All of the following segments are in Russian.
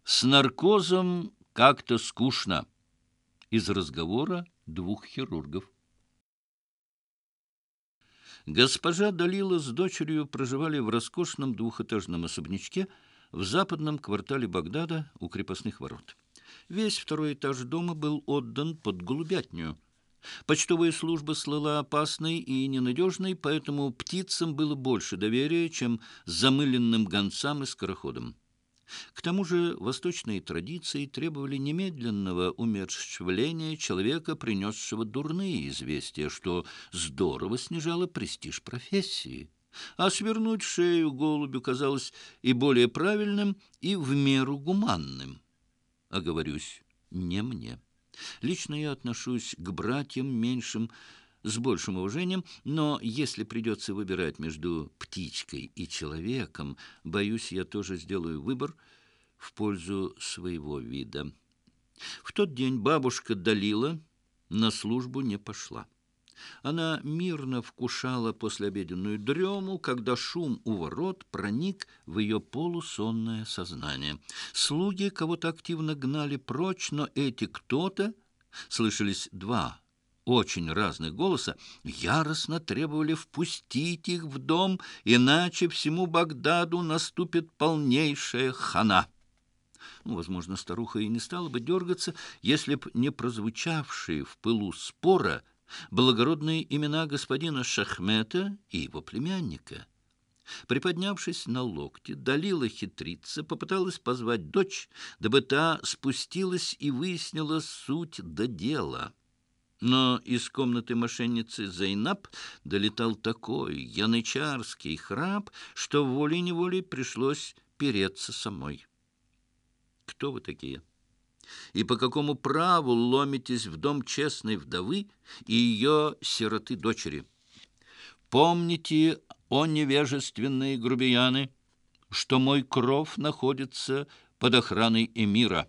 С наркозом как-то скучно. Из разговора двух хирургов. Госпожа Далила с дочерью проживали в роскошном двухэтажном особнячке в западном квартале Багдада у крепостных ворот. Весь второй этаж дома был отдан под голубятню. Почтовая служба слыла опасной и ненадежной, поэтому птицам было больше доверия, чем замыленным гонцам и скороходам. К тому же восточные традиции требовали немедленного умерщвления человека, принесшего дурные известия, что здорово снижало престиж профессии. А свернуть шею голубю казалось и более правильным, и в меру гуманным. Оговорюсь, не мне. Лично я отношусь к братьям меньшим с большим уважением, но если придется выбирать между птичкой и человеком, боюсь, я тоже сделаю выбор в пользу своего вида. В тот день бабушка Далила на службу не пошла. Она мирно вкушала послеобеденную дрему, когда шум у ворот проник в ее полусонное сознание. Слуги кого-то активно гнали прочь, но эти кто-то, слышались два очень разных голоса, яростно требовали впустить их в дом, иначе всему Багдаду наступит полнейшая хана. Возможно, старуха и не стала бы дергаться, если б не прозвучавшие в пылу спора благородные имена господина Шахмета и его племянника. Приподнявшись на локте, Далила хитрица попыталась позвать дочь, дабы та спустилась и выяснила суть до дела. Но из комнаты мошенницы Зайнаб долетал такой янычарский храп, что волей-неволей пришлось переться самой. «Кто вы такие? И по какому праву ломитесь в дом честной вдовы и ее сироты-дочери? Помните, о невежественные грубияны, что мой кров находится под охраной эмира».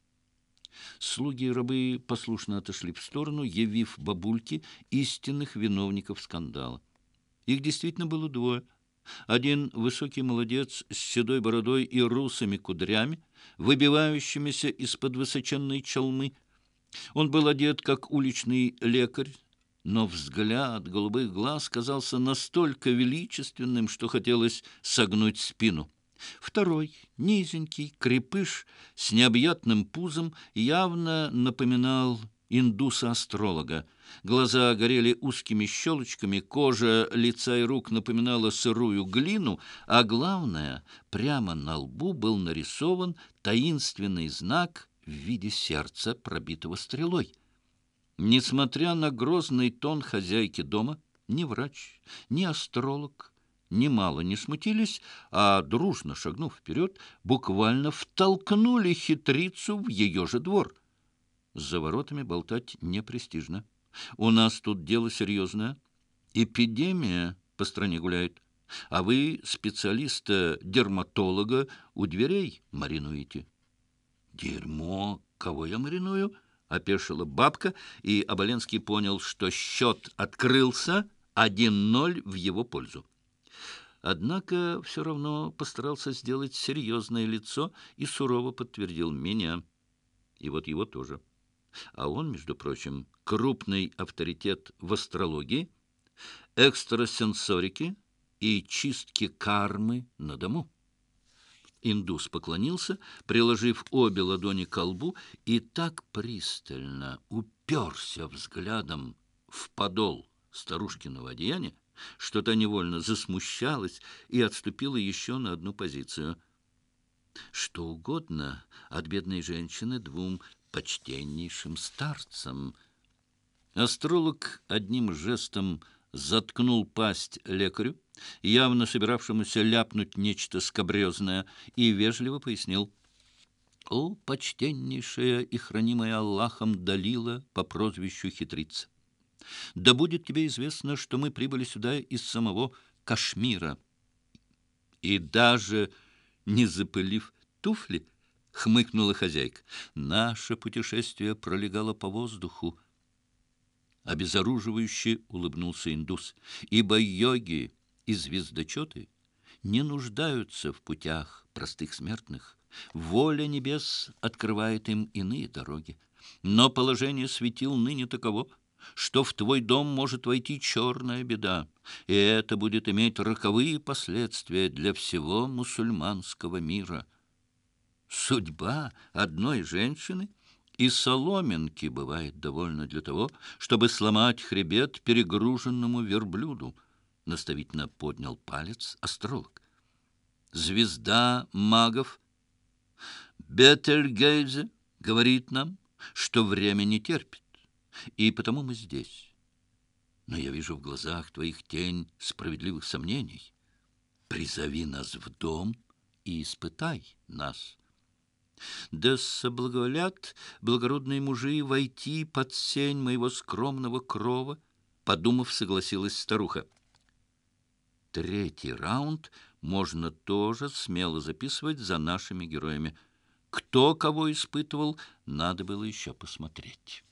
Слуги и рабы послушно отошли в сторону, явив бабульке истинных виновников скандала. Их действительно было двое. Один высокий молодец с седой бородой и русыми кудрями, выбивающимися из-под высоченной чалмы. Он был одет, как уличный лекарь, но взгляд голубых глаз казался настолько величественным, что хотелось согнуть спину. Второй, низенький, крепыш с необъятным пузом, явно напоминал индуса-астролога. Глаза горели узкими щелочками, кожа лица и рук напоминала сырую глину, а главное, прямо на лбу был нарисован таинственный знак в виде сердца, пробитого стрелой. Несмотря на грозный тон хозяйки дома, ни врач, ни астролог немало не смутились, а, дружно шагнув вперед, буквально втолкнули хитрицу в ее же двор. За воротами болтать непрестижно. У нас тут дело серьезное. Эпидемия по стране гуляет, а вы специалиста-дерматолога у дверей маринуете. Дерьмо! Кого я мариную? — опешила бабка, и Оболенский понял, что счет открылся 1-0 в его пользу. Однако все равно постарался сделать серьезное лицо и сурово подтвердил меня. И вот его тоже. А он, между прочим, крупный авторитет в астрологии, экстрасенсорике и чистке кармы на дому. Индус поклонился, приложив обе ладони к колбу, и так пристально уперся взглядом в подол старушкиного одеяния, что та невольно засмущалась и отступила еще на одну позицию. Что угодно от бедной женщины двум почтеннейшим старцам. Астролог одним жестом заткнул пасть лекарю, явно собиравшемуся ляпнуть нечто скабрезное, и вежливо пояснил: «О, почтеннейшая и хранимая Аллахом Далила по прозвищу Хитрица! Да будет тебе известно, что мы прибыли сюда из самого Кашмира». И даже не запылив туфли, хмыкнула хозяйка. Наше путешествие пролегало по воздуху. Обезоруживающе улыбнулся индус. Ибо йоги и звездочеты не нуждаются в путях простых смертных. Воля небес открывает им иные дороги. Но положение светил ныне таково, что в твой дом может войти черная беда, и это будет иметь роковые последствия для всего мусульманского мира. Судьба одной женщины и соломинки бывает довольно для того, чтобы сломать хребет перегруженному верблюду. Наставительно поднял палец астролог. Звезда магов Бетельгейзе говорит нам, что время не терпит, и потому мы здесь. Но я вижу в глазах твоих тень справедливых сомнений. Призови нас в дом и испытай нас. Да соблаговолят благородные мужи войти под сень моего скромного крова, подумав, согласилась старуха. Третий раунд можно тоже смело записывать за нашими героями. Кто кого испытывал, надо было еще посмотреть.